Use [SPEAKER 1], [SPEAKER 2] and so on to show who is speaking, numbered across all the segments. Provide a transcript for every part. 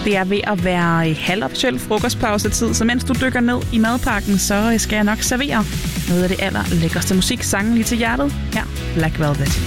[SPEAKER 1] Det er ved at være halvofficiel frokostpausetid, så mens du dykker ned i madpakken, så skal jeg nok servere noget af det allerlækkerste musik, sangen lige til hjertet. Her, Black Velvet.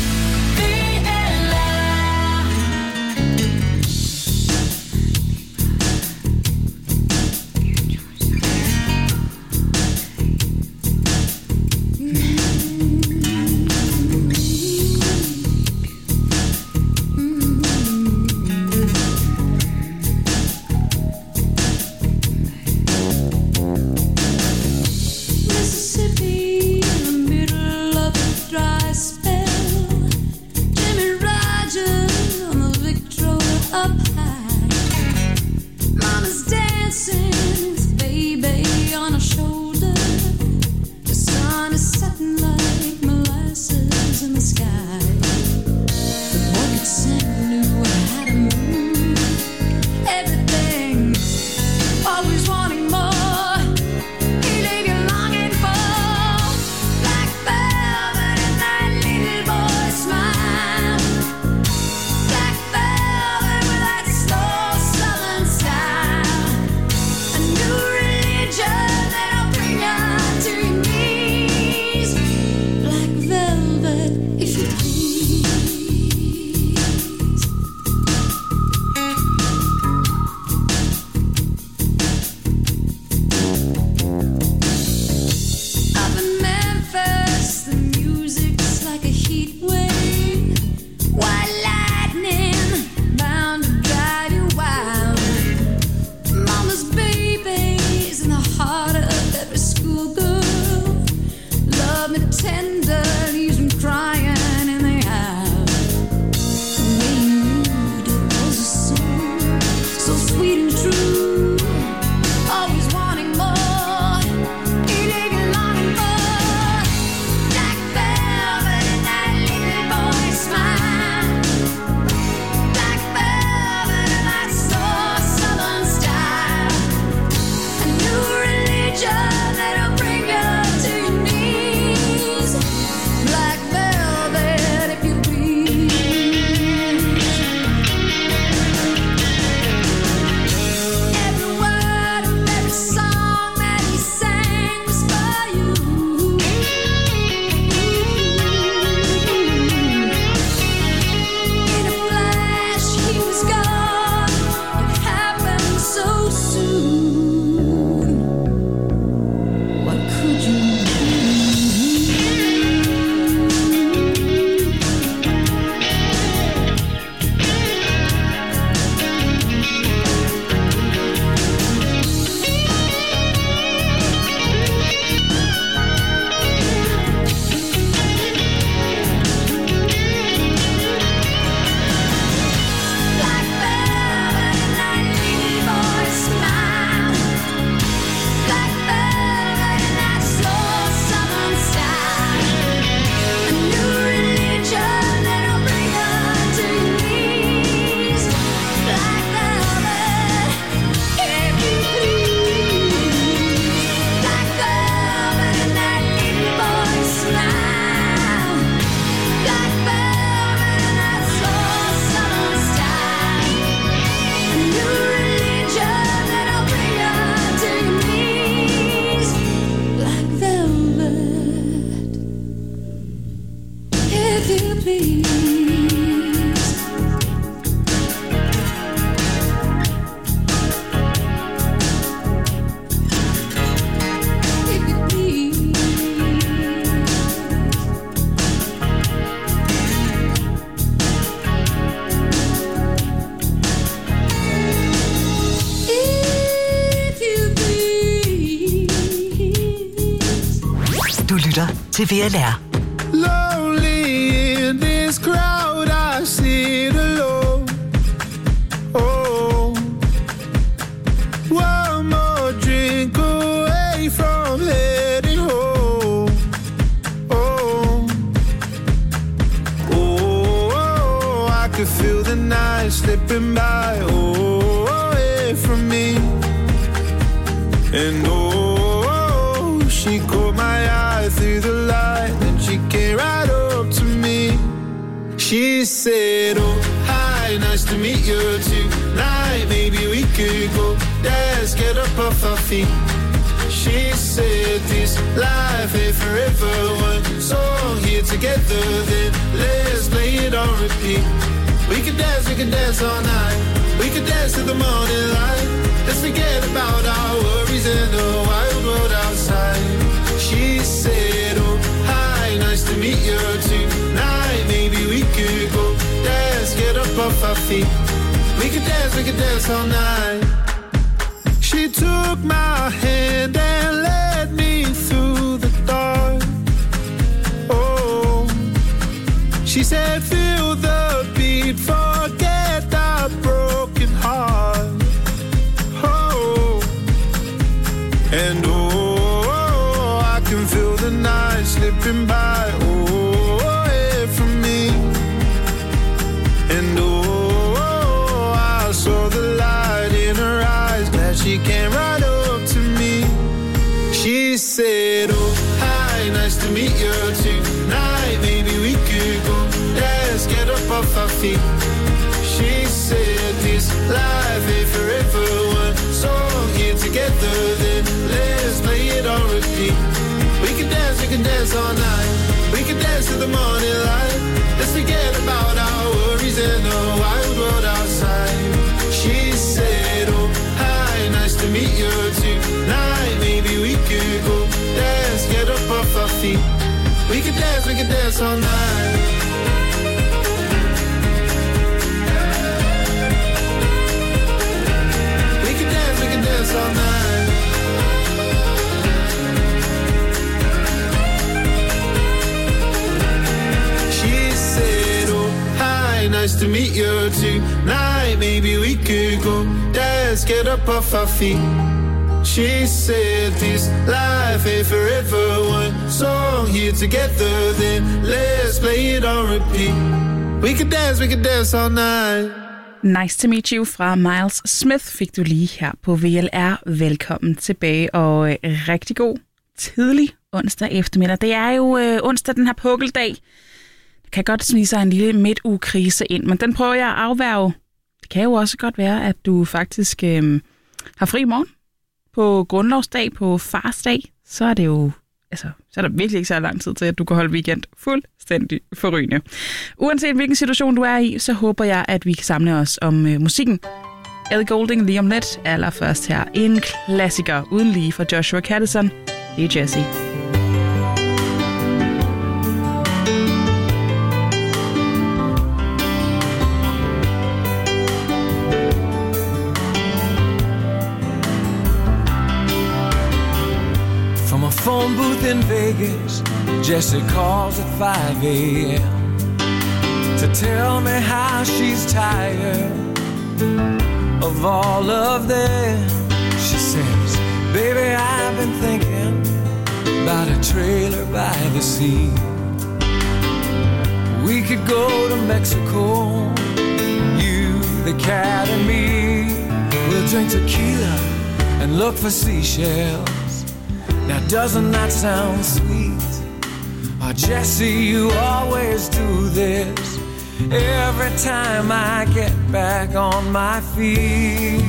[SPEAKER 2] Til VLR.
[SPEAKER 3] Lonely in this crowd, I sit alone. Oh, one more drink away from heading home. Oh, oh, I could feel the night slipping by. Oh, away from me. And oh, she caught my eye through the light, and she came right up to me. She said, oh, hi, nice to meet you tonight. Maybe could go dance, get up off our feet. She said this life ain't forever. One song here together, then let's play it on repeat. We could dance all night. We could dance to the morning light. Let's forget about our worries and the wild world outside. She said, oh, hi, nice to meet you tonight. Maybe we could go dance, get up off our feet. We could dance all night. She took my hand and led me through the dark. Oh, she said, feel the beat, forget our broken heart. Oh, and oh, I can feel the night slipping by. Oh, away from me. And oh, I saw the light in her eyes. Glad she came right up to me. She said, oh, hi, nice to meet you tonight. Maybe we could go dance, get up off our feet. She said this life ain't forever. One song here together, then let's play it on repeat. We can dance all night. We can dance to the morning light. Let's forget about our worries and the wild world outside. She said, oh, hi, nice to meet you tonight. Maybe we could go dance, get up off our feet. We can dance all night. We can dance all night. She said, oh, hi, nice to meet you tonight. Maybe we could go dance, get up off our feet. She said this life ain't forever. One song here together, then let's play it on repeat. We can dance all night.
[SPEAKER 1] Nice to meet you fra Miles Smith fik du lige her på VLR. Velkommen tilbage, og rigtig god tidlig onsdag eftermiddag. Det er jo onsdag, den her pukkeldag. Det kan godt snige sig en lille midtugekrise ind, men den prøver jeg at afværge. Det kan jo også godt være, at du faktisk har fri i morgen på grundlovsdag, på farsdag. Så er det jo, så er der virkelig ikke så lang tid til, at du kan holde weekend fuldstændig forrygende. Uanset hvilken situation du er i, så håber jeg, at vi kan samle os om musikken. Ellie Goulding lige om lidt. Allerførst her en klassiker uden lige for Joshua Caddison. Det er Jessie.
[SPEAKER 2] From a phone booth in Vegas, Jessie calls at 5 a.m. to tell me how she's tired of all of them. She says, baby, I've been thinking about a trailer by the sea. We could go to Mexico, you, the cat and me. We'll drink tequila and look for seashells. Now doesn't that sound sweet? Oh, Jessie, you always do this every time I get back on my feet.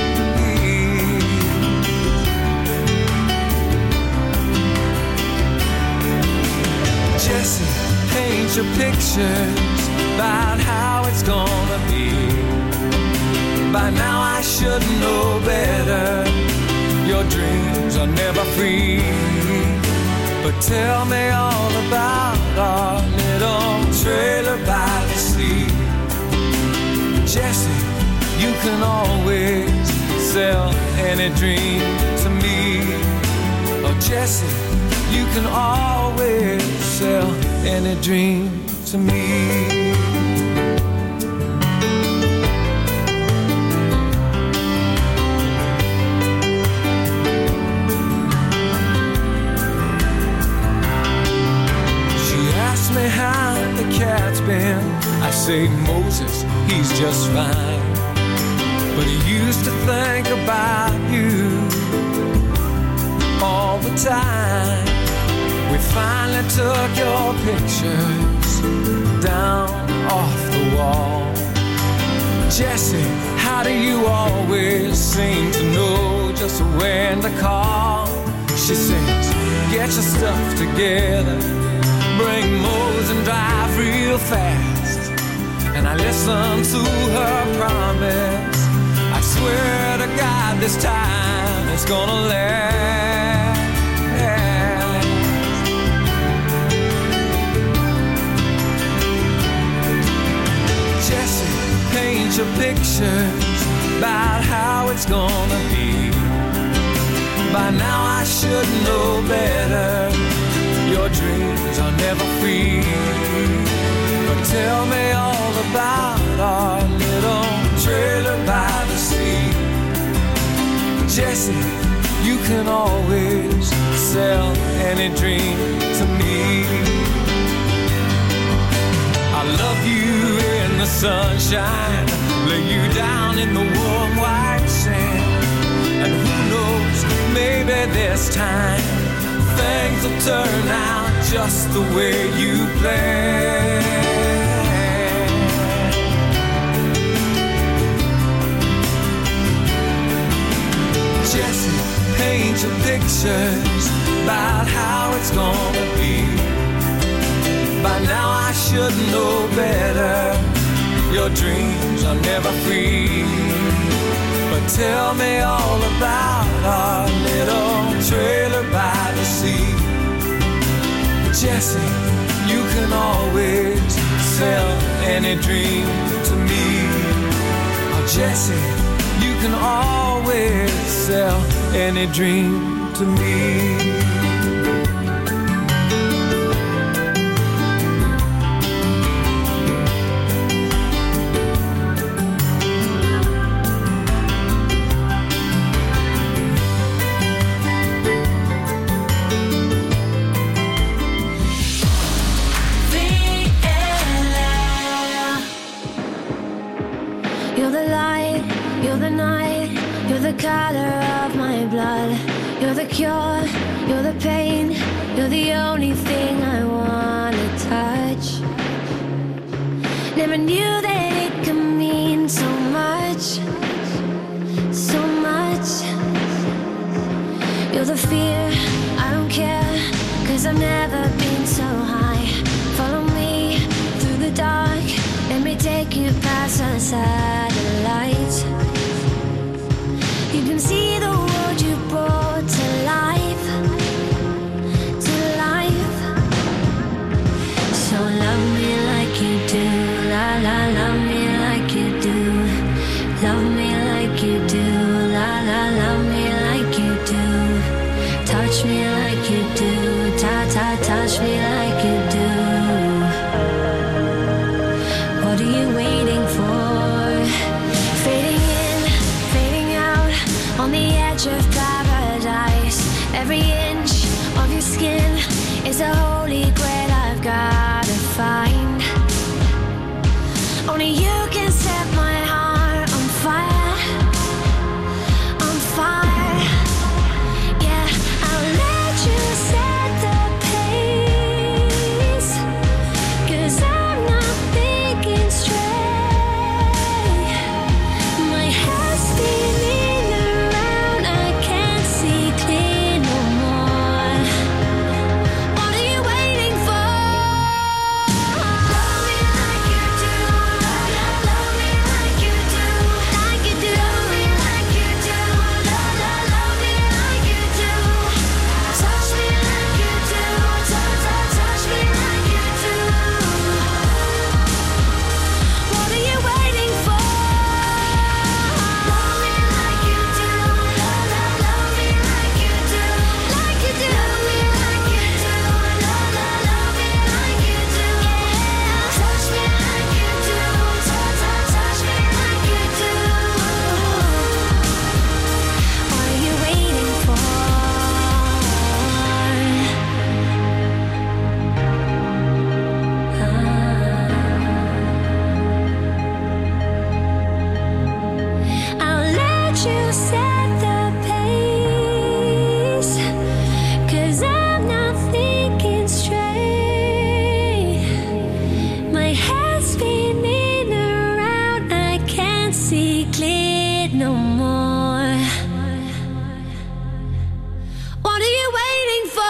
[SPEAKER 2] Jessie, paint your pictures about how it's gonna be. By now I should know better. Your dreams are never free. But tell me all about our little trailer by the sea. Jessie, you can always sell any dream to me. Oh, Jessie, you can always sell any dream to me. Me how the cat's been. I say Moses, he's just fine, but he used to think about you all the time. We finally took your pictures down off the wall. Jessie, how Why do you always seem to know just when to call? She sings, get your stuff together, bring Moe's and drive real fast. And I listen to her promise, I swear to God this time it's gonna last. Jessie, paint your pictures about how it's gonna be. By now I should know better, your dreams are never free. But tell me all about our little trailer by the sea. Jessie, you can always sell any dream to me. I love you in the sunshine, lay you down in the warm white sand. And who knows, maybe this time things will turn out just the way you planned. Jessie, paint your pictures about how it's gonna be. By now I should know better, your dreams are never free. But tell me all about our little trailer by the sea. Jessie, you can always sell any dream to me. Oh, Jessie, you can always sell any dream to me.
[SPEAKER 4] Color of my blood, you're the cure, you're the pain, you're the only thing I wanna touch. Never knew that it could mean so much, so much. You're the fear, I don't care, 'cause I've never been so high. Follow me through the dark, let me take you past the satellites. You can see the world you brought to life, to life. So love me like you do, la la, love me like you do. Love me like you do, la la, love me like you do. Touch me like you do, ta ta, touch me like you do. What are you waiting for? Fading in, fading out, on the edge of paradise. Every inch of your skin is a holy grail I've gotta find. Only you can set my heart on fire, on fire. Yeah, I'll let you set the pace, 'cause I'm not thinking straight. My head's spinning around, I can't see clear no more. What are you waiting for? Love me like you do, love me like you do, like you do. Love me like you do, love me like you do. Touch me like you do, touch me like you do. What are you waiting for? Love me like you do, love me like you do, like you do. Love me like you do, love me like you do. Touch me like you do, touch me like you do. What are you waiting for? I'll let you set the pace, 'cause I'm not thinking straight. My head's spinning around, I can't see clear. no more. What are you waiting for?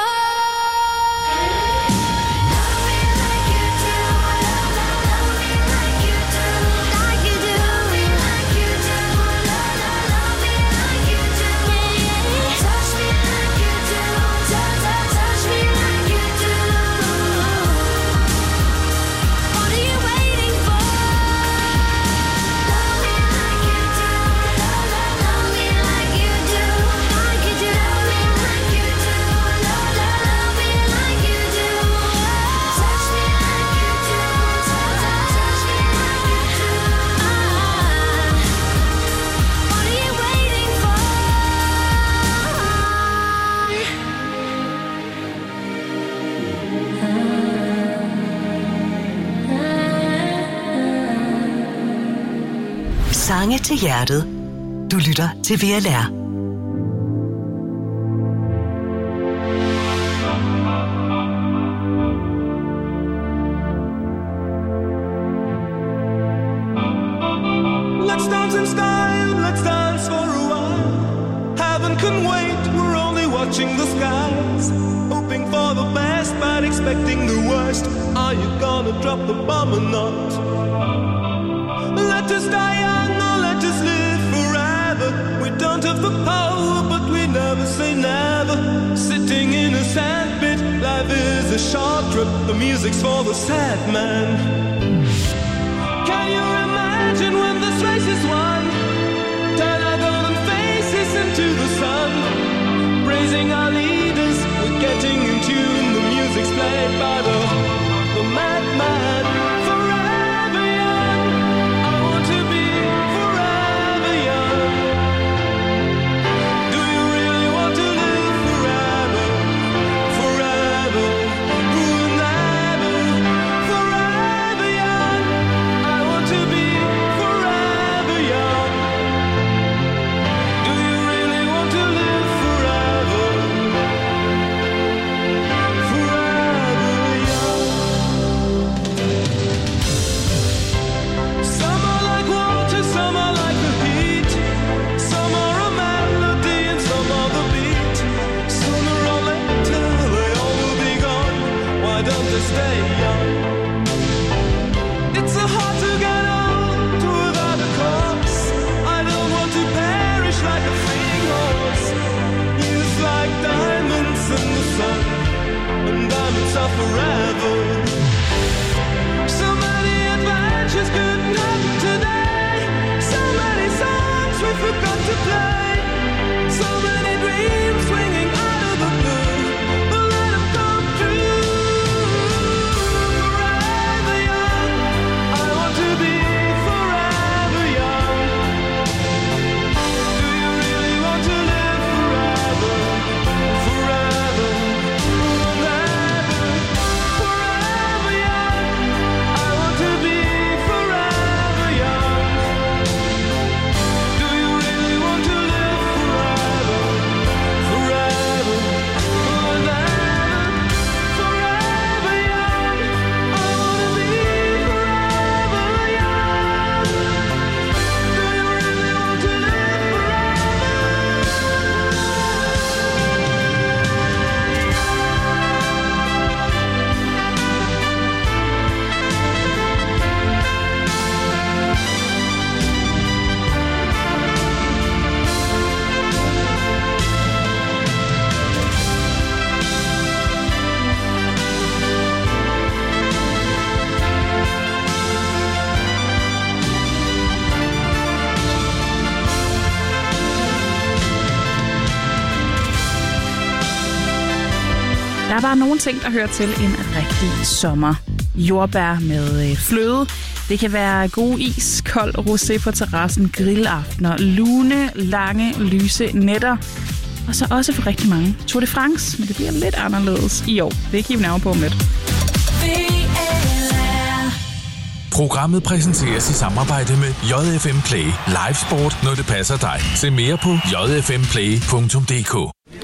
[SPEAKER 5] Sange til hjertet. Du lytter til VLR.
[SPEAKER 2] Let's dance in style, let's dance for a while. Heaven can wait, we're only watching the skies. Hoping for the best, but expecting the worst. Are you gonna drop the bomb or not? Let us die young or let us live forever. We don't have the power, but we never say never. Sitting in a sandpit, life is a short trip. The music's for the sad man. Can you imagine when this race is won? Turn our golden faces into the sun. Praising our leaders, we're getting in tune. The music's played by the madman. Forever young, I want to be forever young. Do you really want to live forever? Forever, forever, forever young. I want to be forever young. Do you really want to live forever? Forever young. Some are like water, some are like the heat. Some are a melody and some are the beat. Sooner or later they all will be gone. Why don't they stay young? It's so hard to get old without a cause. I don't want to perish like a fleeing horse. Youth like diamonds in the sun, and diamonds are forever. So many adventures couldn't happen today. So many songs we forgot to play. So many dreams swinging out of the blue. But let them come true. Forever young, I want to be forever young. Do you really want to live forever? Forever, forever, forever young. I want to be forever young. Do you really want to live forever? Forever, forever, forever young. I want to be forever young. Do you really want to live
[SPEAKER 1] Der er bare nogle ting, der hører til en rigtig sommer. Jordbær med fløde. Det kan være god is, kold rosé på terrassen, grillaftener, lune, lange, lyse nætter. Og så også for rigtig mange Tour de France, men det bliver lidt anderledes i år. Det kan I nærmere på om lidt.
[SPEAKER 6] Programmet præsenteres i samarbejde med JFM Play. Live sport, når det passer dig. Se mere på jfmplay.dk.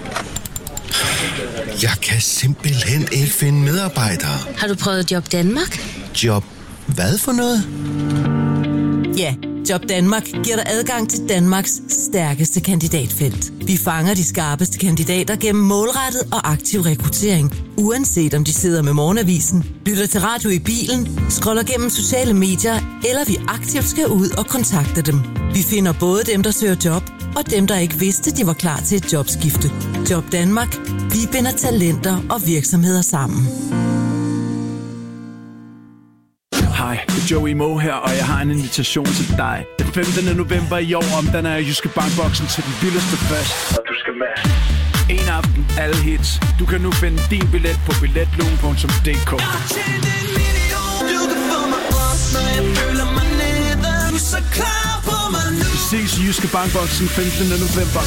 [SPEAKER 7] Jeg kan simpelthen ikke finde medarbejdere.
[SPEAKER 8] Har du prøvet Job Danmark?
[SPEAKER 7] Job hvad for noget?
[SPEAKER 8] Ja, Job Danmark giver dig adgang til Danmarks stærkeste kandidatfelt. Vi fanger de skarpeste kandidater gennem målrettet og aktiv rekruttering, uanset om de sidder med morgenavisen, lytter til radio i bilen, scroller gennem sociale medier, eller vi aktivt skal ud og kontakte dem. Vi finder både dem, der søger job, og dem, der ikke vidste, de var klar til et jobskifte. Job Danmark. Vi binder talenter og virksomheder sammen.
[SPEAKER 9] Hej, det er Joey Moe her, og jeg har en invitation til dig. Den 15. november i år omdanner jeg Jyske Bankboksen til den vildeste fest. Og du skal med. En aften, alle hits. Du kan nu finde din billet på billetlugen.dk. Vi ses i Jyske Bankboksen 15. november.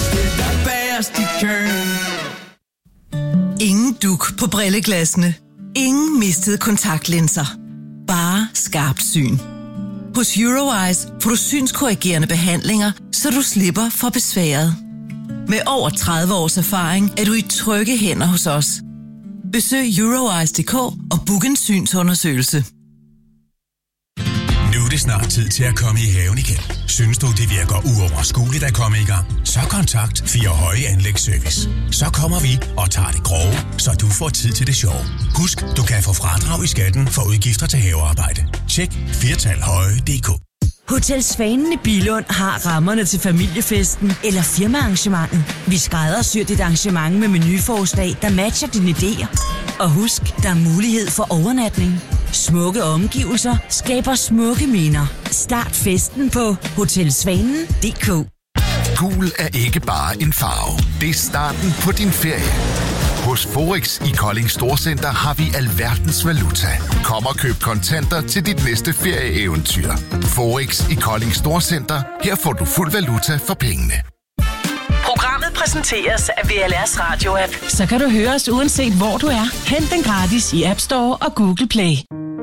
[SPEAKER 8] Ingen duk på brilleglassene. Ingen mistede kontaktlinser. Bare skarpt syn. Hos Eurowise får du synskorrigerende behandlinger, så du slipper for besværet. Med over 30 års erfaring er du i trygge hænder hos os. Besøg Eurowise.dk og book en synsundersøgelse.
[SPEAKER 10] Nu er det snart tid til at komme i haven igen. Synes du, det virker uoverskueligt at komme i gang? Så kontakt 4 Høje Anlægsservice. Så kommer vi og tager det grove, så du får tid til det sjove. Husk, du kan få fradrag i skatten for udgifter til havearbejde. Tjek 4talhøje.dk.
[SPEAKER 11] Hotel Svanen i Billund har rammerne til familiefesten eller firmaarrangementet. Vi skræddersyr dit arrangement med menuforslag, der matcher dine idéer. Og husk, der er mulighed for overnatning. Smukke omgivelser skaber smukke minder. Start festen på hotelsvanen.dk.
[SPEAKER 12] Gul er ikke bare en farve. Det er starten på din ferie. Hos Forex i Kolding Storcenter har vi alverdens valuta. Kom og køb kontanter til dit næste ferieeventyr. Forex i Kolding Storcenter. Her får du fuld valuta for pengene.
[SPEAKER 5] Programmet præsenteres af VLR's radio-app.
[SPEAKER 11] Så kan du høre os uanset hvor du er. Hent den gratis i App Store og Google Play.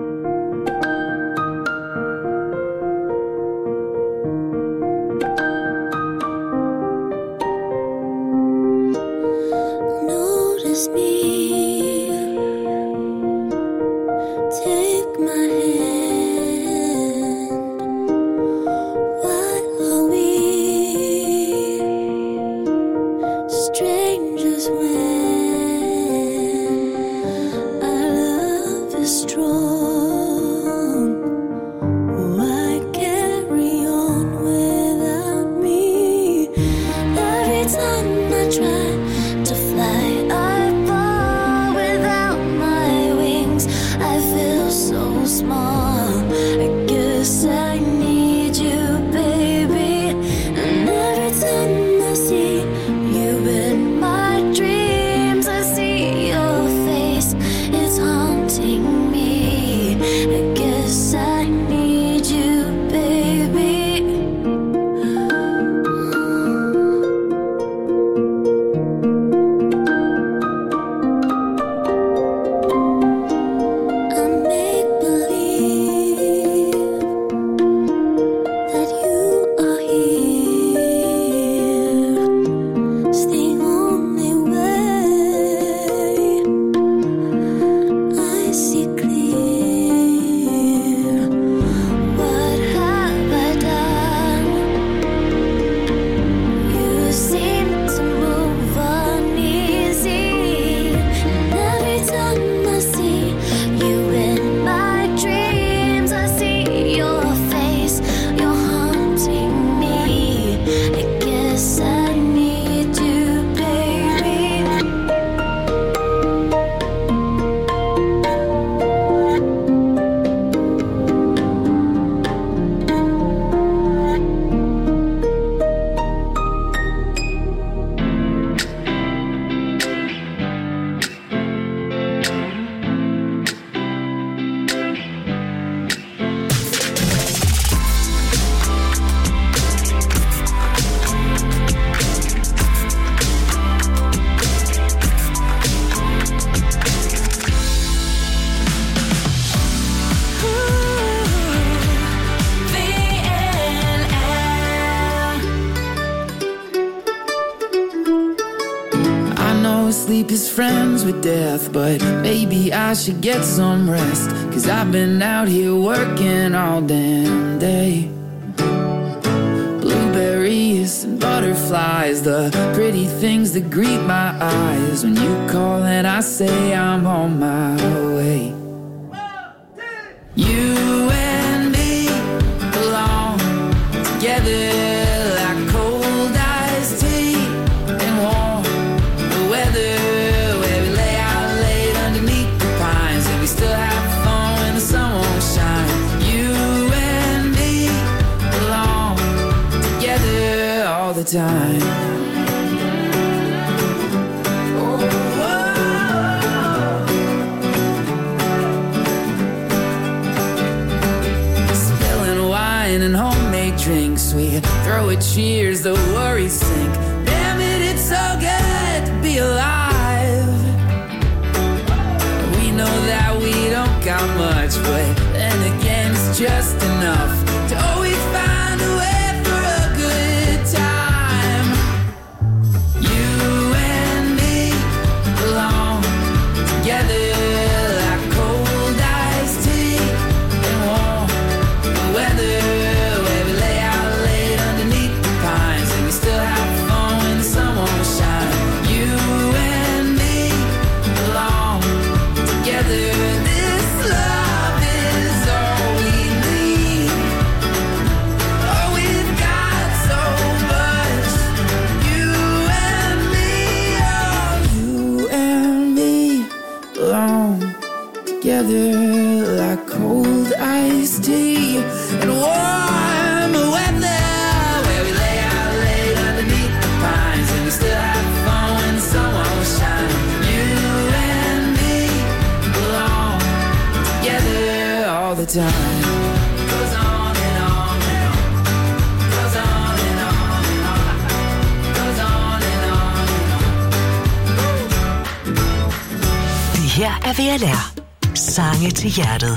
[SPEAKER 13] sleep is friends with death, but maybe I should get some rest, 'cause I've been out here working all damn day. butterflies, the pretty things that greet my eyes. When you call and I say I'm on my way. You and me belong together like cold iced tea and warm weather, where we lay out late underneath the pines and we still have fun when the sun won't shine. You and me belong together all the time. And homemade drinks, we throw a cheers, the worries sink. Damn it, it's so good to be alive. We know that we don't got much, but then again it's just enough to always find a way for a good time. You and me belong together like cold iced tea and warm weather. Together like cold iced tea and warm weather, where we lay out late underneath the pines and we still have fun when the sun won't shine. You and me belong together all the time. Goes on and on and on. Goes on and on and on. Goes on and on and on.
[SPEAKER 5] Det her er VLR. Sange til hjertet.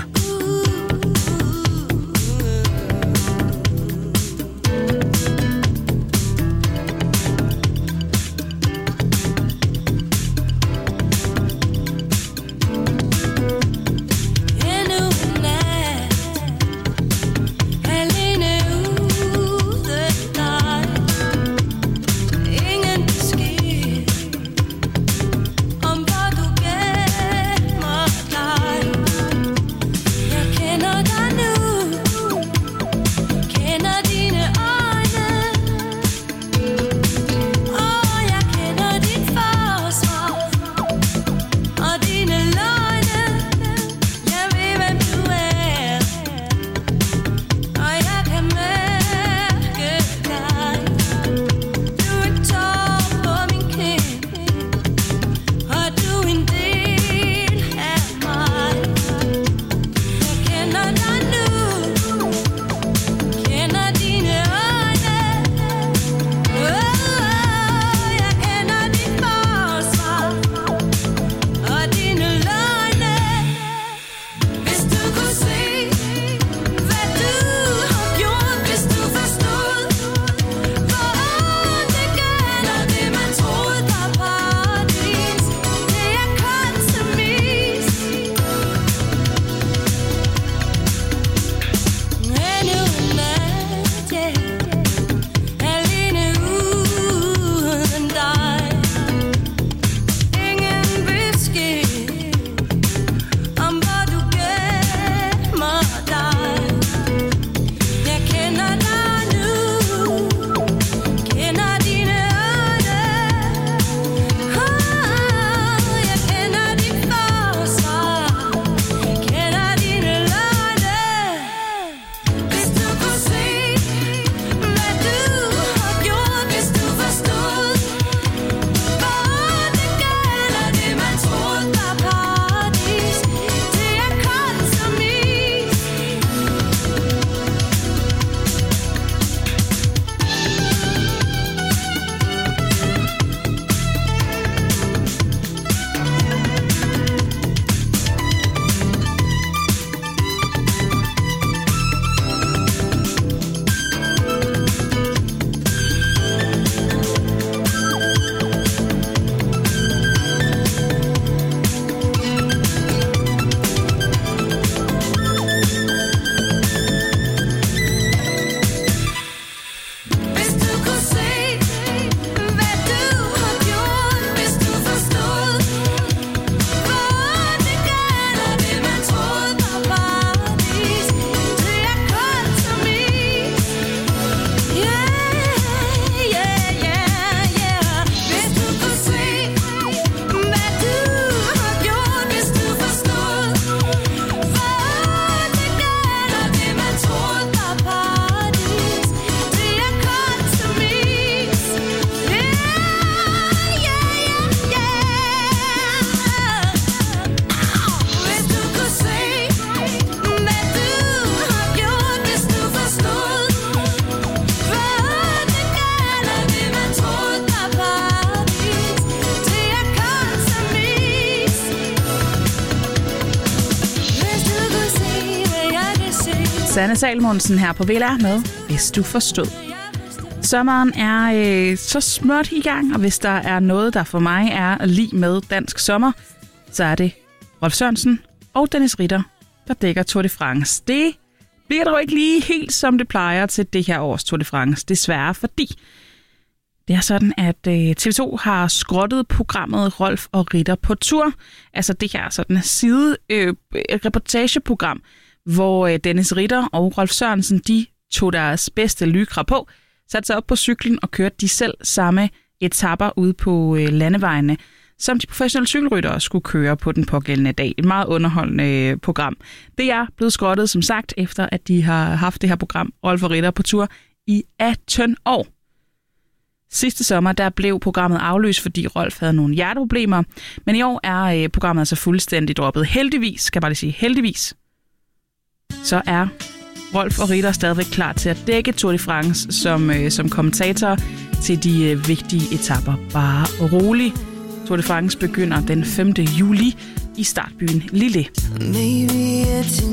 [SPEAKER 1] Sanne Salomonsen her på VLR med Hvis du forstod. Sommeren er så småt i gang, og hvis der er noget, der for mig er lig med dansk sommer, så er det Rolf Sørensen og Dennis Ritter, der dækker Tour de France. Det bliver dog ikke lige helt, som det plejer til det her års Tour de France, desværre, fordi det er sådan, at TV2 har skrottet programmet Rolf og Ritter på tur. Altså det her sådan reportageprogram, hvor Dennis Ritter og Rolf Sørensen, de tog deres bedste lykra på, satte sig op på cyklen og kørte de selv samme etaper ude på landevejene, som de professionelle cykelryttere skulle køre på den pågældende dag. Et meget underholdende program. Det er blevet skrottet, som sagt, efter at de har haft det her program, Rolf og Ritter på tur, i 18 år. Sidste sommer, der blev programmet aflyst, fordi Rolf havde nogle hjerteproblemer, men i år er programmet altså fuldstændig droppet. Heldigvis, skal jeg bare lige sige, heldigvis, så er Rolf og Ritter stadigvæk klar til at dække Tour de France som kommentator til de vigtige etapper. Bare rolig. Tour de France begynder den 5. juli i startbyen Lille.
[SPEAKER 13] Maybe it's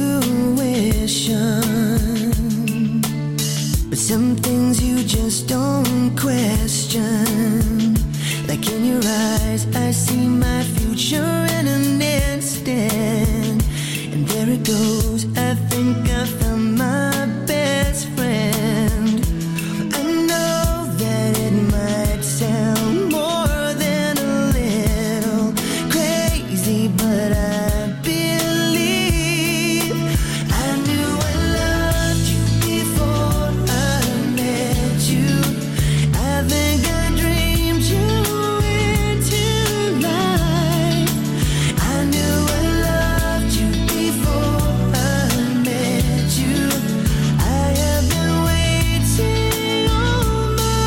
[SPEAKER 13] intuition, but some things you just don't question. Like in your eyes, I see my future in an instant. And there it goes, I think I found my best friend. I know that it might sound more than a little crazy, but I believe I knew I loved you before I met you. I think I dreamed you into life. I knew I loved you before I met you. I have been waiting all my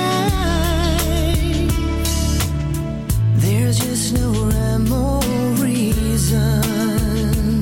[SPEAKER 13] life. There's just no rhyme or reason,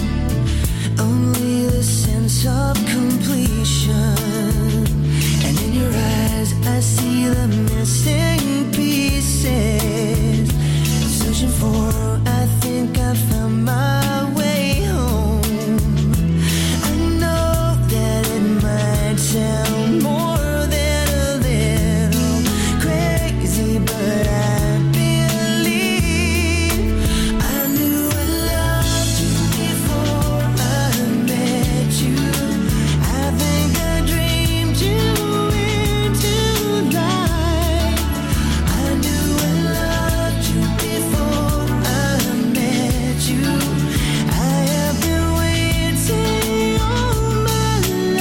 [SPEAKER 13] only the sense of completion. And in your eyes I see the missing pieces. Searching for, I think I found my way home. I know that it might sound more than a little crazy, but I believe I knew I loved you before I met you. I think I dreamed you into life. I knew I loved you before I met you. I have been waiting all my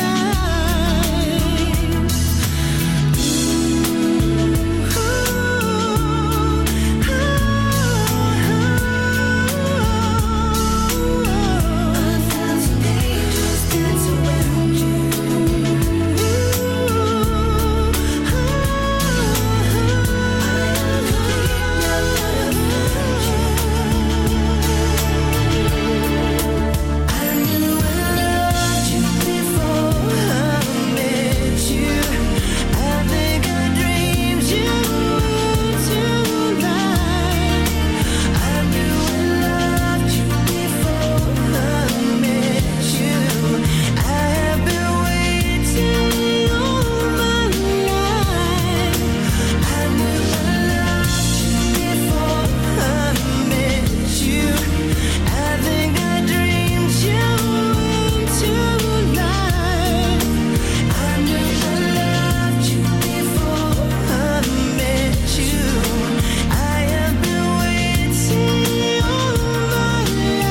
[SPEAKER 13] life. A thousand angels dance around you. I knew I loved you before I met you. I think I dreamed you into life. I knew I loved you before I met you. I have been waiting all my life. I knew I loved you before I met you. I think I dreamed you into life. I knew I loved you before I met you. I have been waiting all my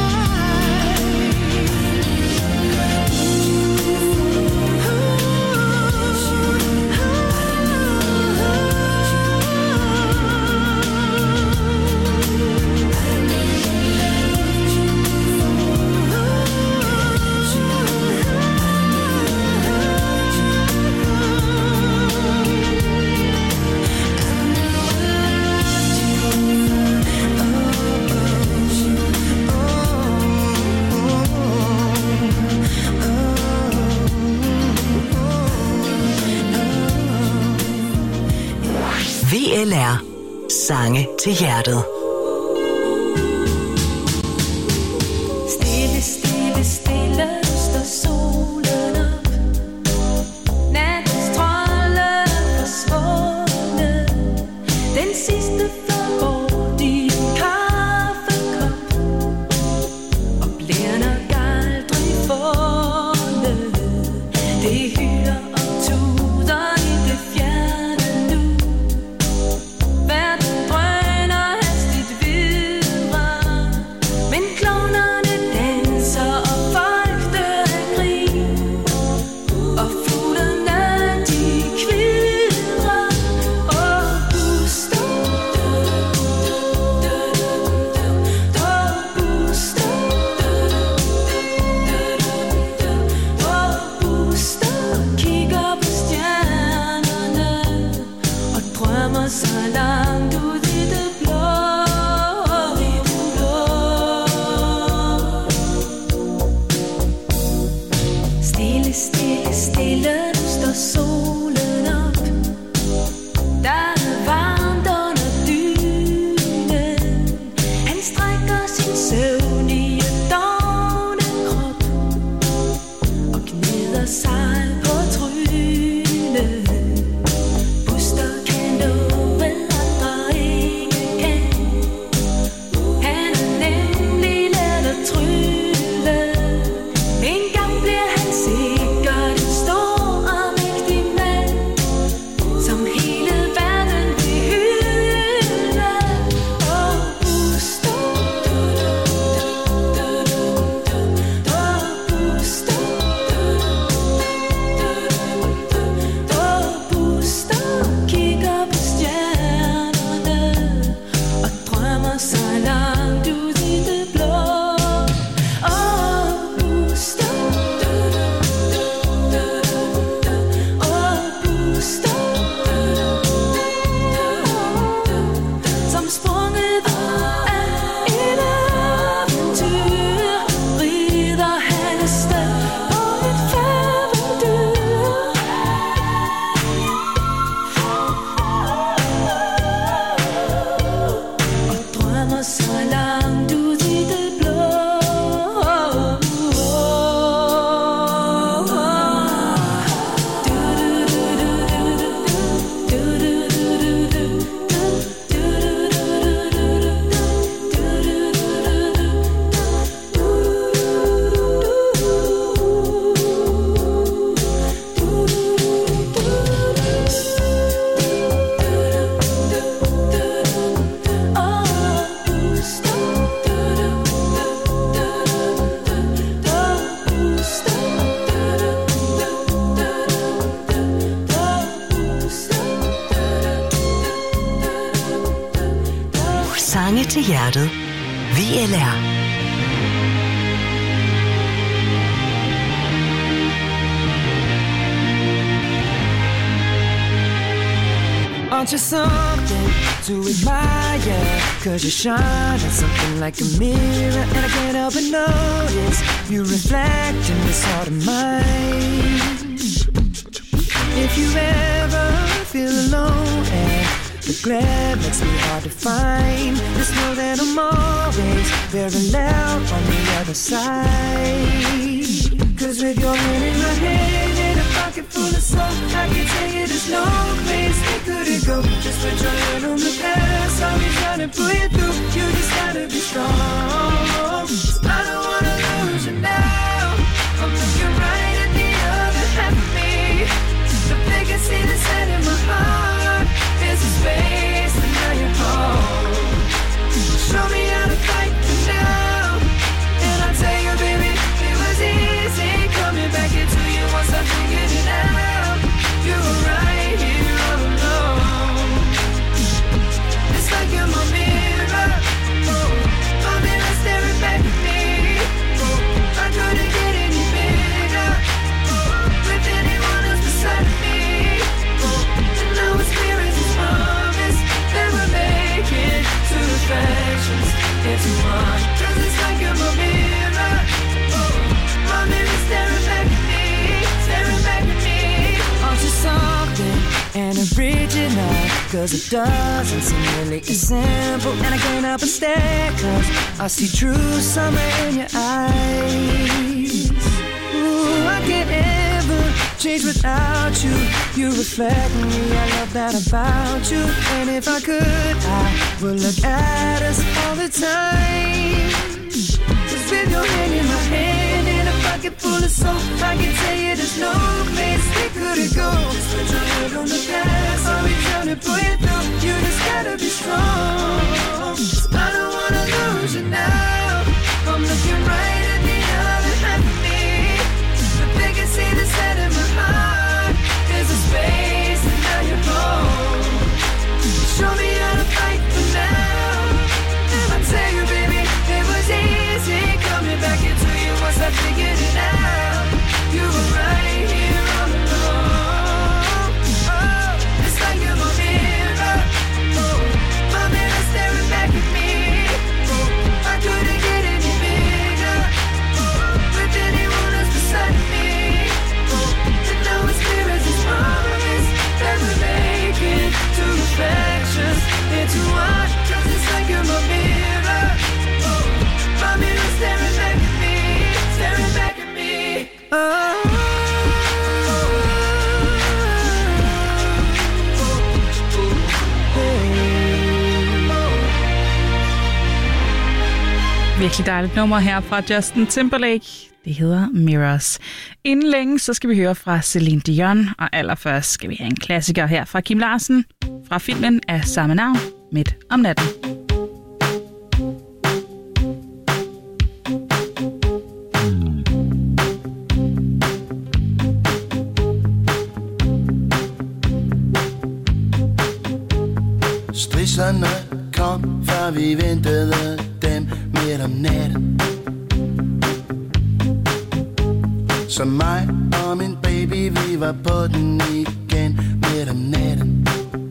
[SPEAKER 5] VLR. Sange til hjertet.
[SPEAKER 14] Stille, stille, stille, står solen.
[SPEAKER 5] Sange til hjertet. VLR.
[SPEAKER 13] Aren't you something to admire? 'Cause you shine at something like a mirror, and I can't help but notice you reflect in this heart of mine. If you ever feel alone and the glare makes me hard to find, just know that I'm always very loud on the other side. 'Cause with your hand in my hand and a pocket full of soap, I can tell you there's no place we couldn't go. Just put your hand on the past, I'll be trying to pull you through. You just gotta be strong. I don't wanna lose you now. I'm looking right at the other half of me. The biggest see the set in my heart. There's a space and now you're home. Show me how to fight for now, and I'll tell you, baby, it was easy coming back into you once I figured it out. You were right here all alone. It's like you're my mirror, oh, my mirror staring back at me. Oh, I couldn't get any bigger, oh, with anyone else beside me. Oh, and now it's clear as this promise that we're making two reflections into one. 'Cause it's like you're my mirror, oh, my mirror staring back at me, staring back at me. Aren't you something and original? 'Cause it doesn't seem really as simple, and I can't help but stare, 'cause I see true summer in your eyes. Ooh, I can't ever change without you. You reflect me, I love that about you. And if I could, I would look at us all the time. 'Cause with your hand in my hand and a pocket full of soap. I can tell you there's no place we couldn't go. Just put your head on the past. I'll be trying to pull you through. You just gotta be strong. I don't wanna lose you now. I'm looking right at the other half of me. But they can see the set in my heart. There's a space and now you're home. Show me how to fight for now. And I tell you, baby, it was easy coming back into you once I figured it out. You were right here all along. Oh, it's like you're my mirror. Oh, my mirror staring back at me. Oh, I couldn't get any bigger. Oh, with anyone else beside me. Oh, and now it's clear as this promise that we're making two reflections into one. 'Cause it's like you're my mirror. Oh, my mirror staring back at me, staring back at me. Oh.
[SPEAKER 1] Virkelig dejligt nummer her fra Justin Timberlake. Det hedder Mirrors. Inden længe, så skal vi høre fra Celine Dion, og allerførst skal vi have en klassiker her fra Kim Larsen, fra filmen af samme navn, Midt om natten.
[SPEAKER 3] Strisserne kom, før vi ventede dem midt om natten. Som mig og min baby, vi var på den igen midt om natten.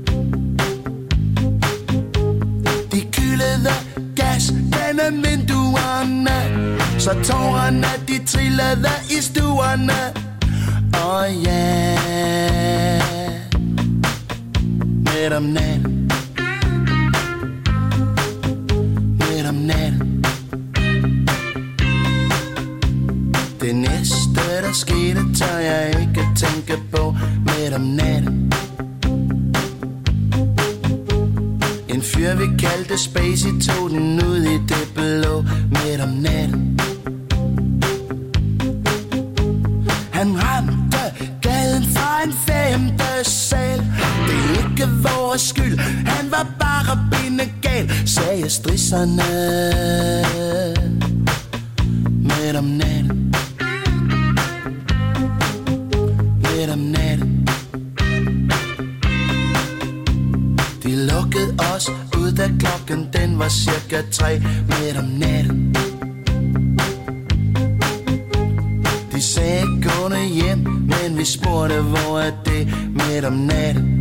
[SPEAKER 3] De kyldede gas gennem vinduerne, så tårerne de trillede i stuerne. Ja, midt om natten. Midt om natten. Det næste, der skete, tør jeg ikke tænke på. Midt om natten. En fyr, vi kaldte Spacey, tog den ud i det blå. Midt om natten. Han ramte gaden fra en 5. sal. Det er ikke vores skyld, han var bare bindegal, sagde strisserne. Midt om natten. Midt om natten. De lukkede os ud, da klokken den var cirka 3. Midt om natten. De sagde gående hjem, men vi spurgte, hvor er det midt om natten.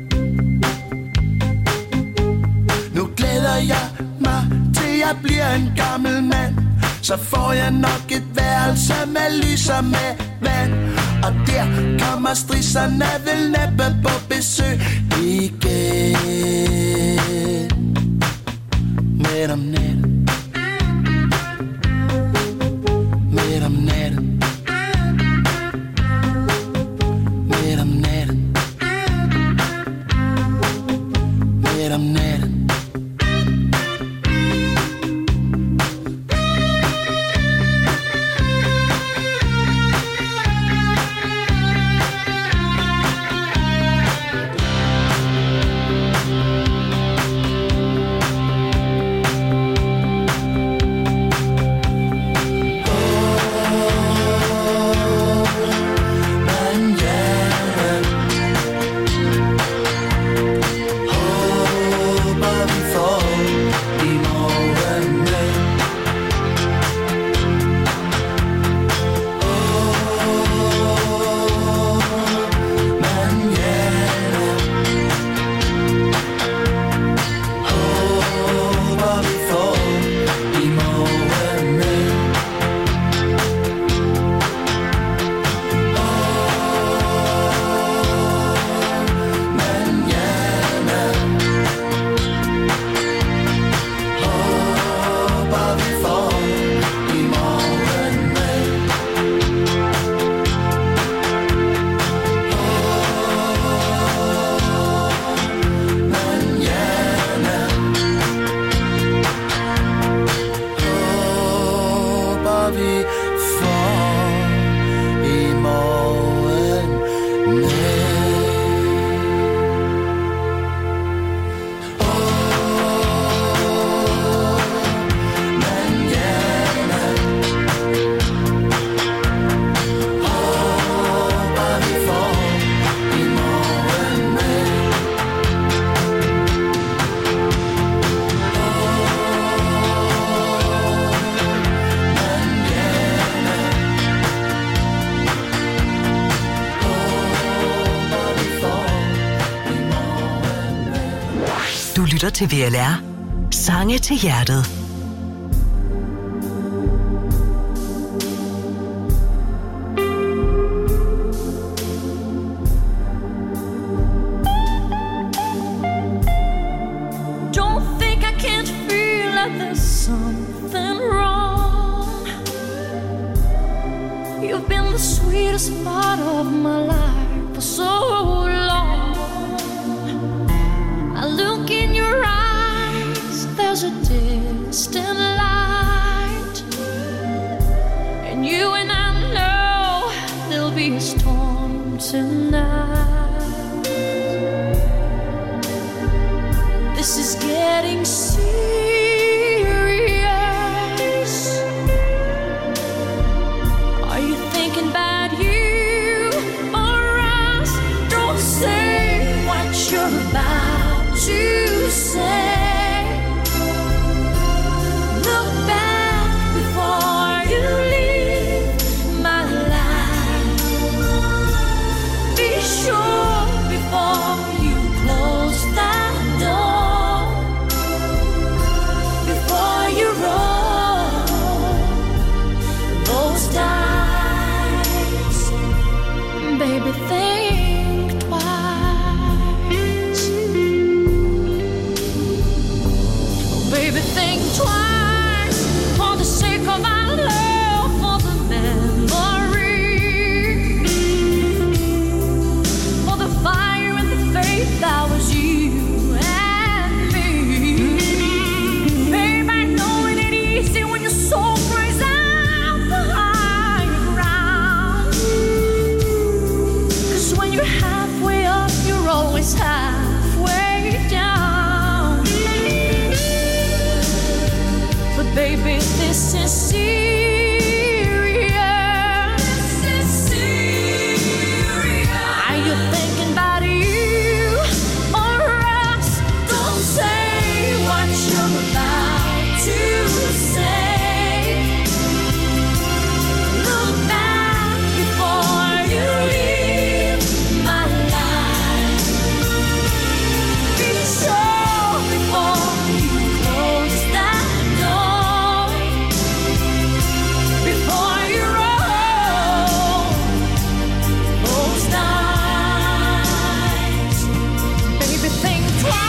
[SPEAKER 3] Nu glæder jeg mig til jeg bliver en gammel mand. Så får jeg nok et værelse med lys og med vand. Og der kommer strisserne vel næppe på besøg igen. Midt om natten. Midt om natten. Midt om natten. Midt om natten.
[SPEAKER 5] lytter til VLR. Sange til hjertet.
[SPEAKER 14] Don't think I can't feel like there's something wrong. You've been the sweetest part of my life for so long. I look in your eyes, there's a distant light, and you and I know there'll be a storm tonight. This is getting serious. Are you thinking about you or us? Don't say what you're about to say. Look back before you leave my life. Be sure before you close that door, before you roll those dice. Baby, think twice. Baby, think twice for the sake of our love, for the memory, for the fire and the faith that was you and me. Babe, I know it ain't easy when your soul cries out the high ground. 'Cause when you're halfway up, you're always halfway down. But baby, this is serious. This is serious. Are you thinking about you or us? Don't say what you're about to say. Look back before you leave my life. Be sure before you close that door, before you roll those dice. Baby, think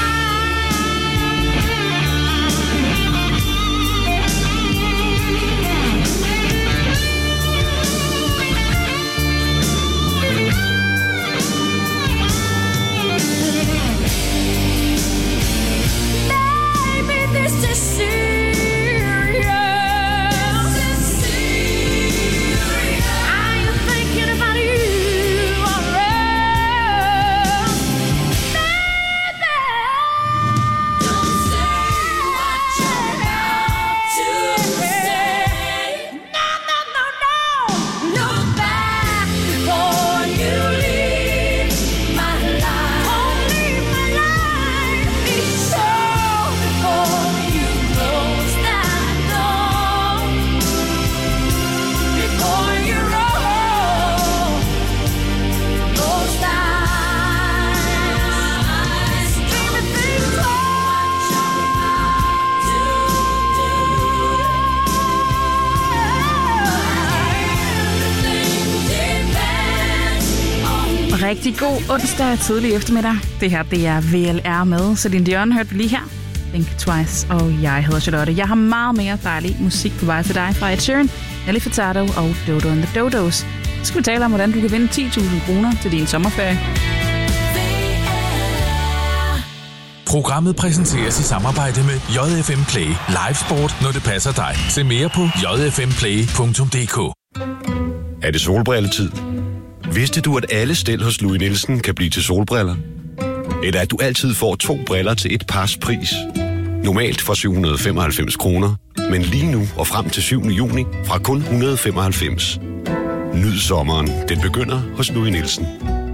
[SPEAKER 14] Baby, this is serious. This is serious. Are you thinking about you or us? Baby, don't say what you're about to say. No, no, no, no. Look back before you leave my life. Oh, leave my life. Be sure before you close that door, before you roll those dice. Baby, think twice.
[SPEAKER 1] Rigtig god onsdag tidlig eftermiddag. Det her, det er VLR med. Celine Dion hørte vi lige her. Think Twice, og jeg hedder Charlotte. Jeg har meget mere dejlig musik på vej til dig fra Ed Sheeran, Nelly Furtado og Dodo and the Dodos. Så skal vi tale om, hvordan du kan vinde 10.000 kroner til din sommerferie.
[SPEAKER 6] Programmet præsenteres i samarbejde med JFM Play. Live sport, når det passer dig. Se mere på jfmplay.dk.
[SPEAKER 15] Er det solbrilletid? Vidste du, at alle stel hos Louis Nielsen kan blive til solbriller? Eller at du altid får 2 briller til et pars pris? Normalt for 795 kroner, men lige nu og frem til 7. juni fra kun 195. Nyd sommeren. Den begynder hos Louis Nielsen.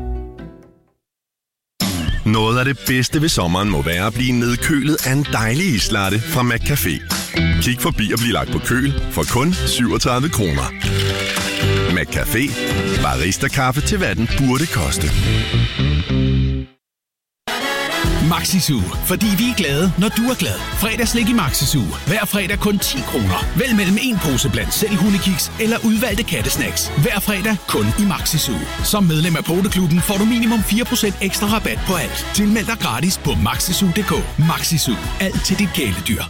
[SPEAKER 16] Noget af det bedste ved sommeren må være at blive nedkølet af en dejlig islatte fra McCafé. Kig forbi og bliv lagt på køl for kun 37 kroner. McCafé. Barista-kaffe til hvad den burde koste.
[SPEAKER 17] Maxi-Zoo, fordi vi er glade, når du er glad. Fredagslik i Maxi-Zoo. Hver fredag kun 10 kroner. Vælg mellem en pose blandt selv hundekiks eller udvalgte kattesnacks. Hver fredag kun i Maxi-Zoo. Som medlem af Poteklubben får du minimum 4% ekstra rabat på alt. Tilmeld dig gratis på maxizoo.dk. Maxi-Zoo. Alt til dit kæledyr.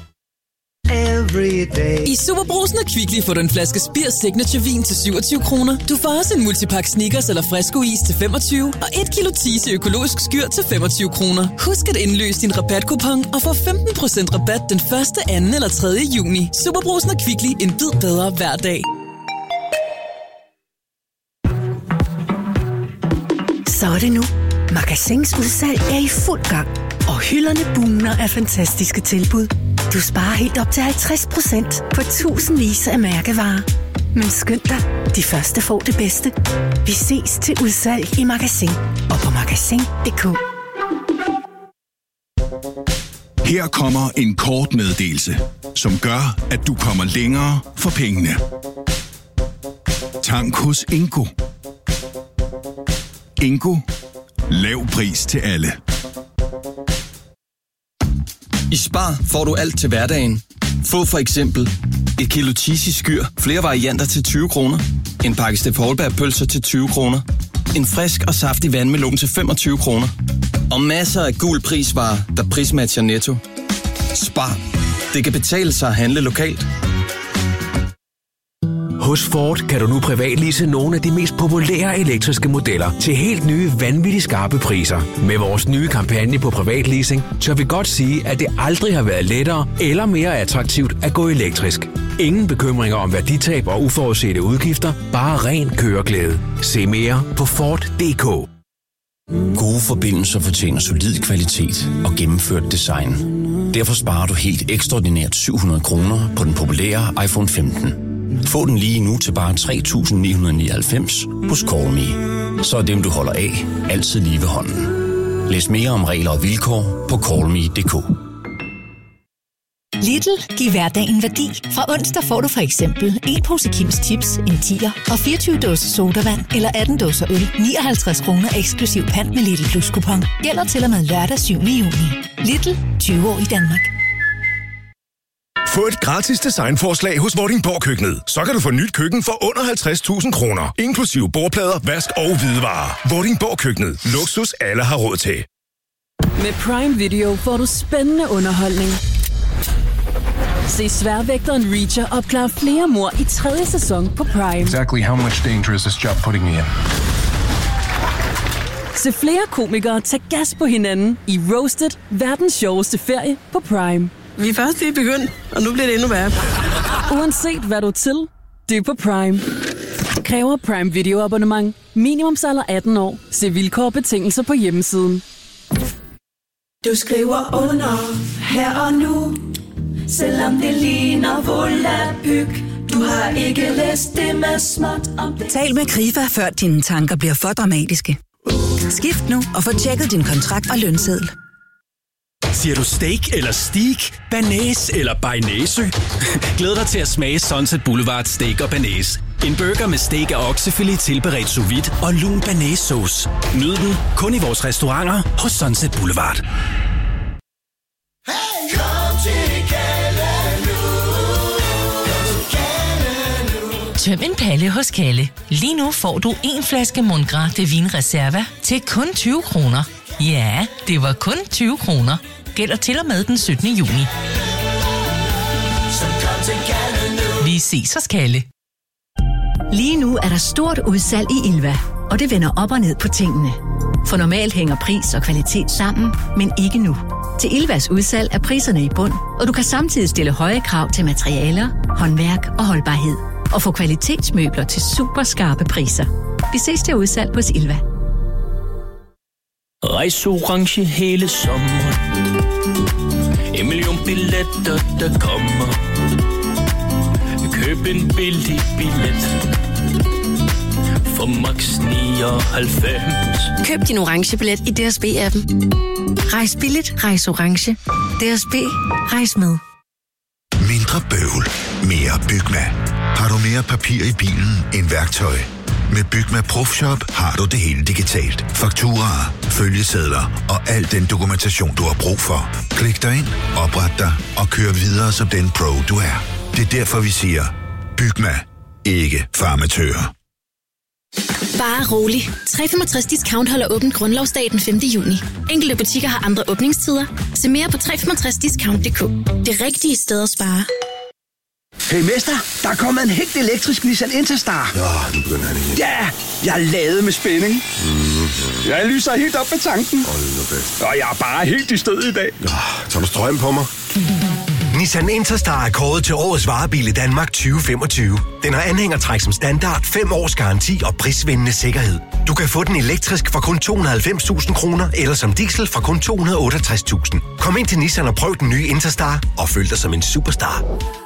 [SPEAKER 18] I Superbrugsen og Kvickly får du en flaske Spir Signature Vin til 27 kroner. Du får også en multipack Snickers eller Fresco-is til 25 og 1 kilo Tise økologisk skyr til 25 kroner. Husk at indløse din rabatkupon og få 15% rabat den 1., 2. eller 3. juni. Superbrugsen og Kvickly, en bid bedre hver dag.
[SPEAKER 19] Så er det nu. Magasins udsalg er i fuld gang. Og hylderne bugner af fantastiske tilbud. Du sparer helt op til 50% på tusindvis af mærkevarer. Men skynd dig, de første får det bedste. Vi ses til udsalg i Magasin og på magasin.dk.
[SPEAKER 10] Her kommer en kort meddelelse, som gør, at du kommer længere for pengene. Tank hos Ingo. Ingo. Lav pris til alle.
[SPEAKER 20] I Spar får du alt til hverdagen. Få for eksempel et kilo Tisi skyr, flere varianter til 20 kroner. En pakke Steff Holberg-pølser til 20 kroner. En frisk og saftig vandmelon til 25 kroner. Og masser af gul prisvarer, der prismatcher Netto. Spar. Det kan betale sig at handle lokalt.
[SPEAKER 21] Hos Ford kan du nu privatlease nogle af de mest populære elektriske modeller til helt nye, vanvittigt skarpe priser. Med vores nye kampagne på privatleasing, tør vi godt sige, at det aldrig har været lettere eller mere attraktivt at gå elektrisk. Ingen bekymringer om værditab og uforudsete udgifter, bare ren køreglæde. Se mere på Ford.dk.
[SPEAKER 22] Gode forbindelser fortjener solid kvalitet og gennemført design. Derfor sparer du helt ekstraordinært 700 kroner på den populære iPhone 15. Få den lige nu til bare 3.999 hos Call.me. Så er dem, du holder af, altid lige ved hånden. Læs mere om regler og vilkår på callme.dk.
[SPEAKER 23] Lidl giver hverdagen værdi. Fra onsdag får du for eksempel en pose Kims Chips, en 10'er og 24 dåser sodavand eller 18 dåser øl. 59 kroner eksklusiv pant med Lidl Plus kupon. Gælder til og med lørdag 7. juni. Lidl, 20 år i Danmark.
[SPEAKER 24] Få et gratis designforslag hos Vordingborg Køkkenet. Så kan du få nyt køkken for under 50.000 kroner. Inklusiv bordplader, vask og hvidevarer. Vordingborg Køkkenet. Luksus alle har råd til.
[SPEAKER 25] Med Prime Video får du spændende underholdning. Se Sværvægteren Reacher opklare flere mord i 3. sæson på Prime.
[SPEAKER 26] Exactly how much danger is this job putting me in?
[SPEAKER 25] Se flere komikere tage gas på hinanden i Roasted, verdens sjoveste ferie på Prime.
[SPEAKER 27] Vi er først lige begyndt, og nu bliver det endnu værre.
[SPEAKER 25] Uanset hvad du er til, det er på Prime. Kræver Prime Video abonnement. Minimumsalder 18 år. Se vilkår og betingelser på hjemmesiden.
[SPEAKER 13] Du skriver under her og nu, selvom det ligner volapyk. Du har ikke læst det med småt om det.
[SPEAKER 11] Tal med Krifa, før dine tanker bliver for dramatiske. Skift nu og få tjekket din kontrakt og lønseddel.
[SPEAKER 28] Siger du steak eller steak? Banæs eller bearnaisesø? Glæd dig til at smage Sunset Boulevard Steak og Banæs. En burger med steak af oksefilet tilberedt sous vide og lun banæssauce. Nyd den kun i vores restauranter hos Sunset Boulevard.
[SPEAKER 29] Tøm en palle hos Kalle. Lige nu får du en flaske Mundgras de Vin Reserva til kun 20 kroner. Ja, det var kun 20 kroner. Gælder til og med den 17. juni. Vi ses hos Kalle.
[SPEAKER 30] Lige nu er der stort udsalg i Ilva, og det vender op og ned på tingene. For normalt hænger pris og kvalitet sammen, men ikke nu. Til Ilvas udsalg er priserne i bund, og du kan samtidig stille høje krav til materialer, håndværk og holdbarhed. Og få kvalitetsmøbler til super skarpe priser. Vi ses til udsalg hos Ilva.
[SPEAKER 31] Rejse orange hele sommeren. En million billetter, der kommer. Køb en billig billet for max 99.
[SPEAKER 32] Køb din orange billet i DSB-appen. Rejs billigt, rejs orange. DSB, rejs med.
[SPEAKER 12] Mindre bøvl, mere Bygma. Har du mere papir i bilen end værktøj? Med Bygma Pro Shop har du det hele digitalt. Fakturaer,
[SPEAKER 1] følgesedler og al den dokumentation, du har brug for. Klik dig ind, opret dig og kør videre som den pro, du er. Det er derfor, vi siger, Bygma, ikke farmatører.
[SPEAKER 2] Bare rolig. 365 Discount holder åbent grundlovsdag den 5. juni. Enkelte butikker har andre åbningstider. Se mere på 365discount.dk. Det rigtige sted at spare.
[SPEAKER 3] Hey mester, der er kommet en helt elektrisk Nissan Interstar.
[SPEAKER 4] Nu begynder han igen.
[SPEAKER 3] Ja, jeg er ladet med spænding. Jeg lyser helt op med tanken.
[SPEAKER 4] Hold nu fast.
[SPEAKER 3] Og jeg er bare helt i stød i dag.
[SPEAKER 4] Tager du strøm på mig?
[SPEAKER 5] Nissan Interstar er kåret til årets varebil i Danmark 2025. Den har anhængertræk som standard, 5 års garanti og prisvindende sikkerhed. Du kan få den elektrisk for kun 290.000 kroner, eller som diesel for kun 268.000. Kom ind til Nissan og prøv den nye Interstar, og føl dig som en superstar.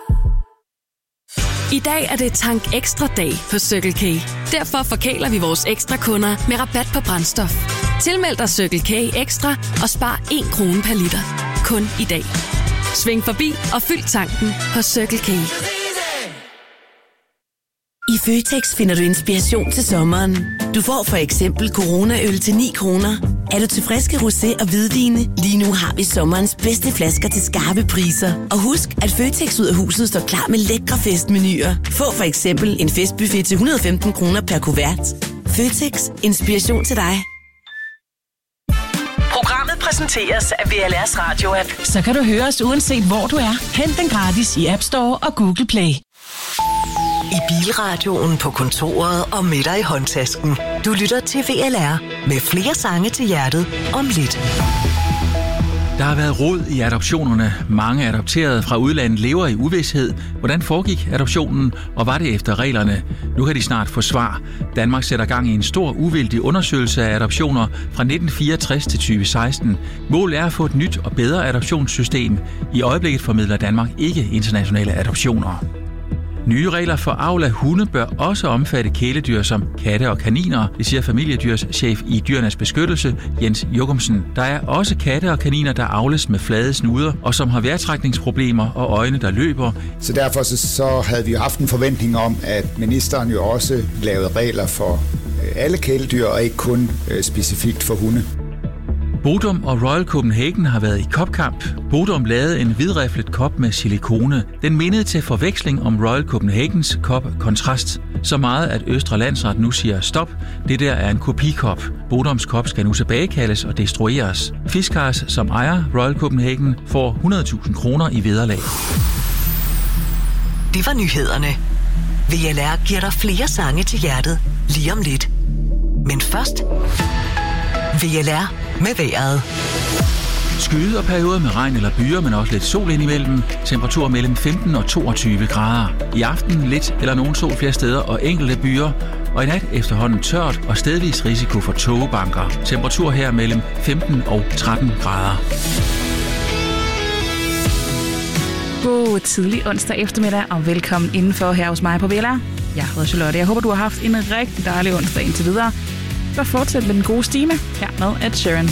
[SPEAKER 25] I dag er det Tank Ekstra dag på Circle K. Derfor forkæler vi vores ekstra kunder med rabat på brændstof. Tilmeld dig Circle K Ekstra og spar 1 krone per liter. Kun i dag. Sving forbi og fyld tanken på Circle K.
[SPEAKER 11] I Føtex finder du inspiration til sommeren. Du får for eksempel Corona-øl til 9 kroner. Er du til friske rosé og hvidvine? Lige nu har vi sommerens bedste flasker til skarpe priser. Og husk, at Føtex ud af huset står klar med lækre festmenuer. Få for eksempel en festbuffet til 115 kroner per kuvert. Føtex. Inspiration til dig.
[SPEAKER 6] Programmet præsenteres af VLR's Radio-app.
[SPEAKER 11] Så kan du høre os uanset hvor du er. Hent den gratis i App Store og Google Play.
[SPEAKER 6] I bilradioen, på kontoret og med dig i håndtasken. Du lytter til VLR med flere sange til hjertet om lidt.
[SPEAKER 7] Der har været rod i adoptionerne. Mange adopterede fra udlandet lever i uvished. Hvordan foregik adoptionen, og var det efter reglerne? Nu kan de snart få svar. Danmark sætter gang i en stor uvildig undersøgelse af adoptioner fra 1964 til 2016. Målet er at få et nyt og bedre adoptionssystem. I øjeblikket formidler Danmark ikke internationale adoptioner. Nye regler for avl af hunde bør også omfatte kæledyr som katte og kaniner, det siger familiedyrschef i Dyrenes Beskyttelse, Jens Jokumsen. Der er også katte og kaniner, der avles med flade snuder, og som har vejrtrækningsproblemer og øjne, der løber.
[SPEAKER 8] Så derfor så havde vi haft en forventning om, at ministeren jo også lavede regler for alle kæledyr, og ikke kun specifikt for hunde.
[SPEAKER 7] Bodum og Royal Copenhagen har været i kopkamp. Bodum lavede en hvidriflet kop med silikone. Den mindede til forveksling om Royal Copenhagens kop Kontrast. Så meget, at Østre Landsret nu siger stop. Det der er en kopikop. Bodums kop skal nu tilbagekaldes og destrueres. Fiskars, som ejer Royal Copenhagen, får 100.000 kroner i vederlag.
[SPEAKER 6] Det var nyhederne. VLR giver dig flere sange til hjertet lige om lidt. Men først VLR med vejret.
[SPEAKER 7] Skyde og perioder med regn eller byer, men også lidt sol indimellem. Temperatur mellem 15 og 22 grader. I aften lidt eller nogen sol flere steder og enkelte byer. Og i nat efterhånden tørt og stedvis risiko for tågebanker. Temperatur her mellem 15 og 13 grader.
[SPEAKER 9] God tidlig onsdag eftermiddag og velkommen indenfor her hos mig på VLR. Jeg hedder Charlotte. Jeg håber, du har haft en rigtig dejlig onsdag indtil videre. Så fortsæt med den gode stime her med Ed Sheeran.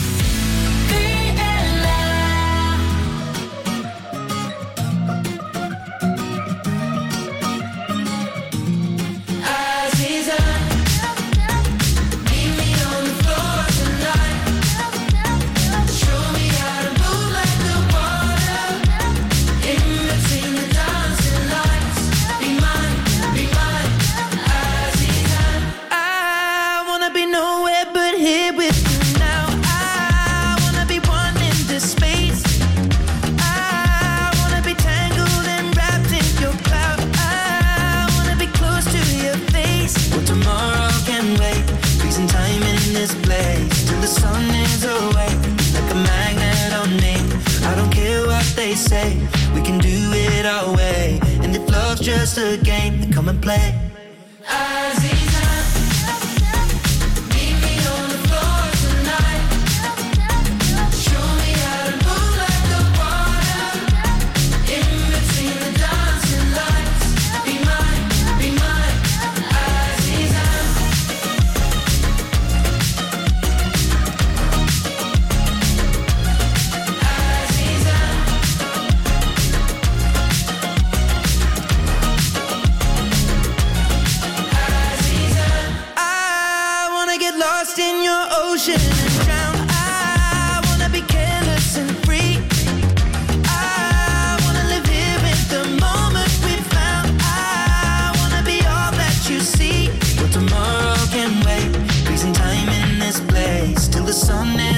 [SPEAKER 14] Just a game, then come and play.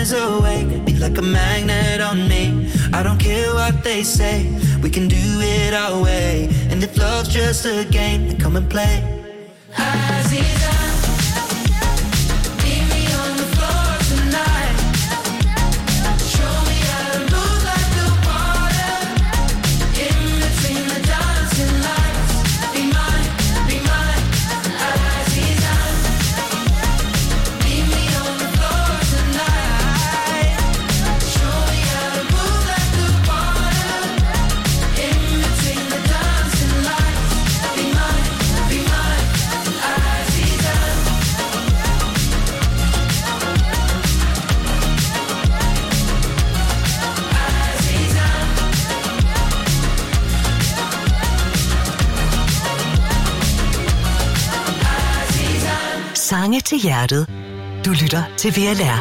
[SPEAKER 14] is awake, be like a magnet on me. I don't care what they say, we can do it our way. And if love's just a game, then come and play. Aziza, meet me on the floor tonight. Show me how to move like the water in between the dancing lights. Be mine, Aziza. Meet me on the floor tonight. Show me how to move like the water in between the dancing lights. Be mine, Aziza.
[SPEAKER 6] Sange til hjertet. Du lytter til VLR.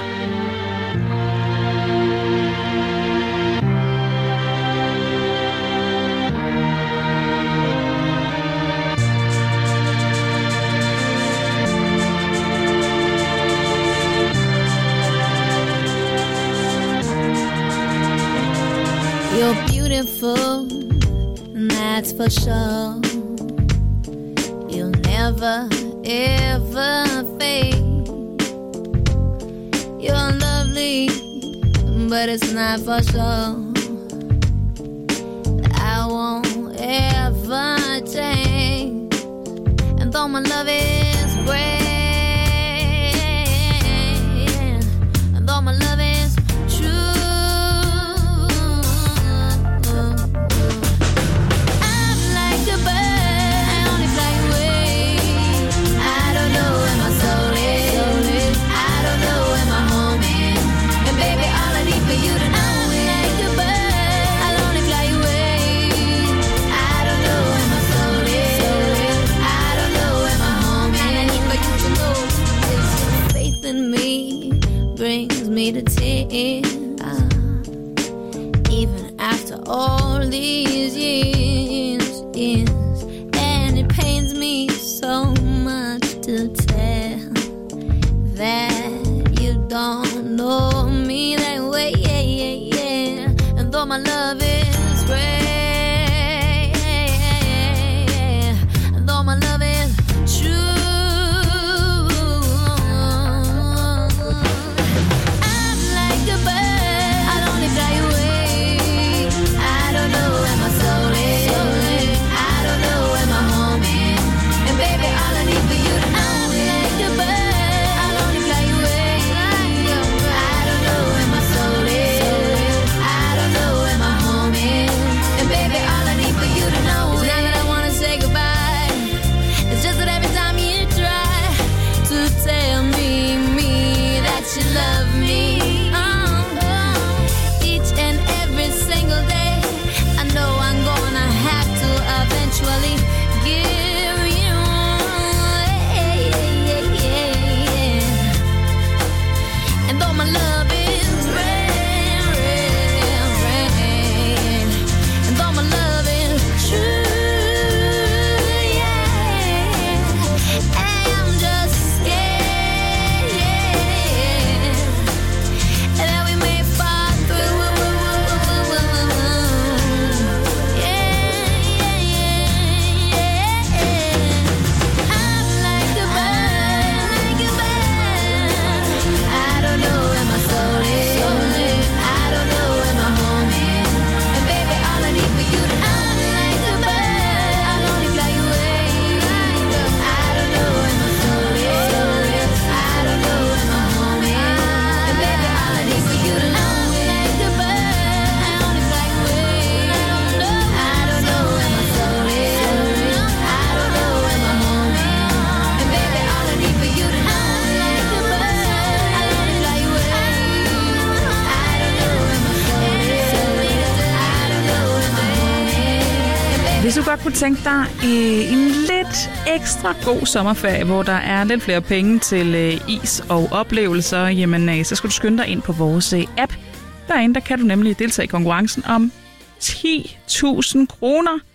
[SPEAKER 10] You're beautiful, and that's for sure. You'll never, ever fade. You're lovely, but it's not for sure. I won't ever change. And though my love is great, and though my love is true, brings me to tears, even after all these years, and it pains me so much to tell that you don't know me that way, and though my love is great, and though my love is true,
[SPEAKER 9] Hvis du godt kunne tænke dig en lidt ekstra god sommerferie, hvor der er lidt flere penge til is og oplevelser, jamen så skal du skynde dig ind på vores app. Derinde der kan du nemlig deltage i konkurrencen om 10.000 kroner.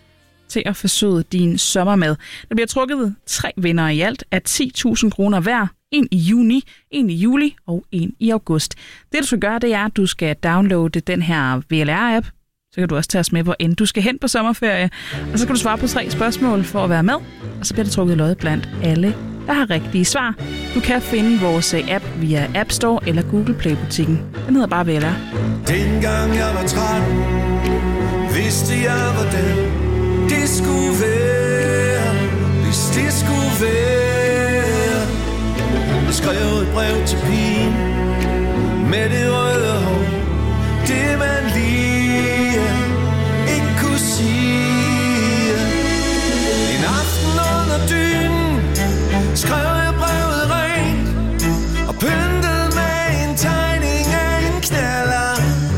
[SPEAKER 9] til at forsøde din sommermad. Der bliver trukket 3 vindere i alt af 10.000 kroner hver. En i juni, en i juli og en i august. Det du skal gøre, det er, at du skal downloade den her VLR-app. Så kan du også tage os med, hvor end du skal hen på sommerferie. Og så kan du svare på 3 spørgsmål for at være med. Og så bliver det trukket lod blandt alle, der har rigtige svar. Du kan finde vores app via App Store eller Google Play-butikken. Den hedder bare VLR.
[SPEAKER 13] Dengang jeg var 13, vidste jeg, hvordan det skulle være. Hvis det skulle være. Jeg skrev et brev til pigen med det røde hår. Det man lige ikke kunne sige. En aften under dynen skrev jeg brevet rent og pyntede med en tegning af en knaller.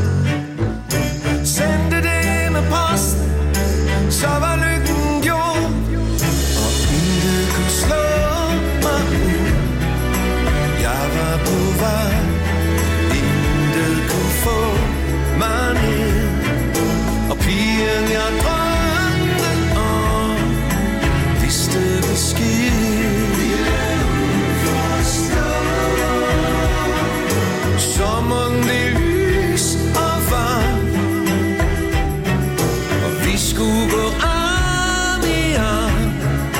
[SPEAKER 13] Sendte det med posten, så var lykken gjort, og intet kunne slå mig ud. Jeg var på vej, intet kunne få mig ned, og pigen jeg drømte om vidste besked. Sommeren det lys og varm, og vi skulle gå arm i arm.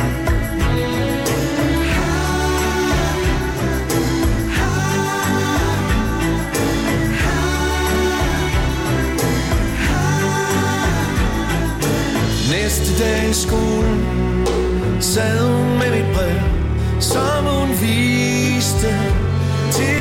[SPEAKER 13] Næste dag i skolen sad hun med mit brev, som hun viste til